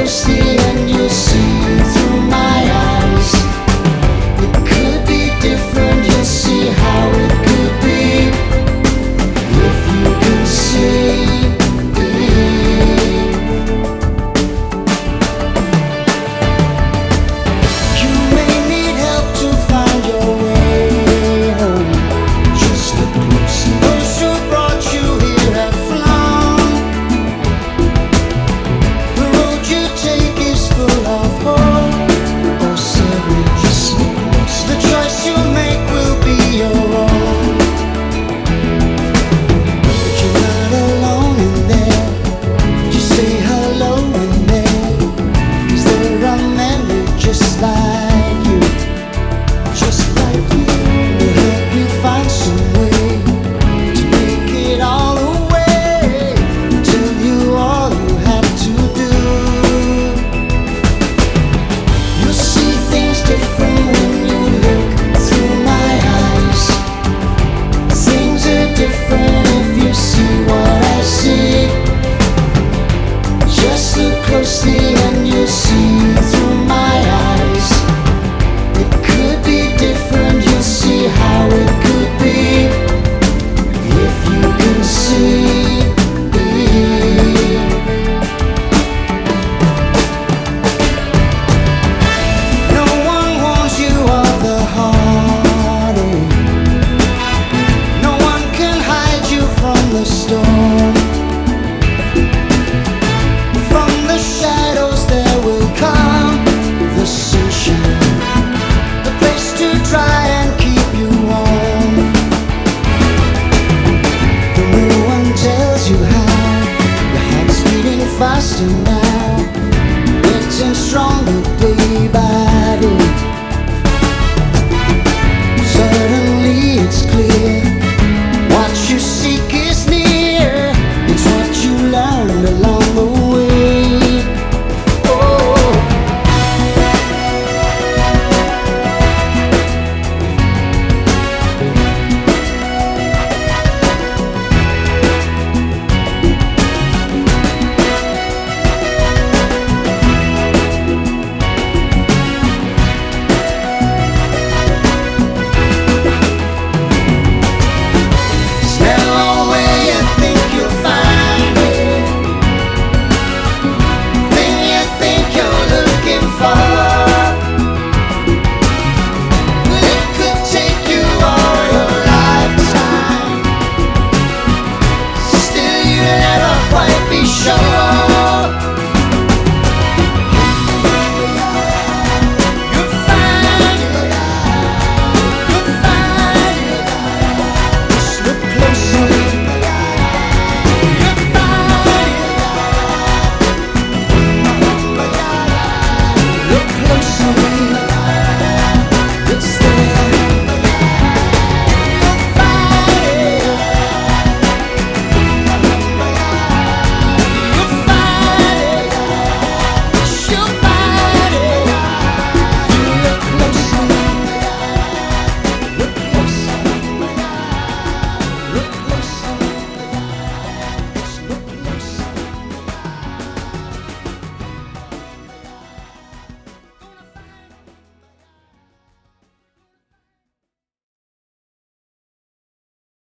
closely and you'll see through my eyes. It could be different, you'll see how it could be if you can see. You may need help to find your way home. Just look closely. Those who brought you here have flown. The road you take is full of hope or sadness. Just look closely. The choice you make will be your own. But you're not alone in there. Just say hello in there. 'Cause there are many just like you, just like you. They'll help you find some way to make it all away. Tell you all you have to do. You'll see things different when you look through my eyes. Things are different if you see what I see. Just look closely and you'll see through my eyes. It could be different, you'll see how it could be if you can see. No one warns you of the heartache. No one can hide you from the storm. From the shadows there will come the sunshine, the place to dry and keep you warm. The no one tells you how. Your heart's beating faster now, getting stronger day by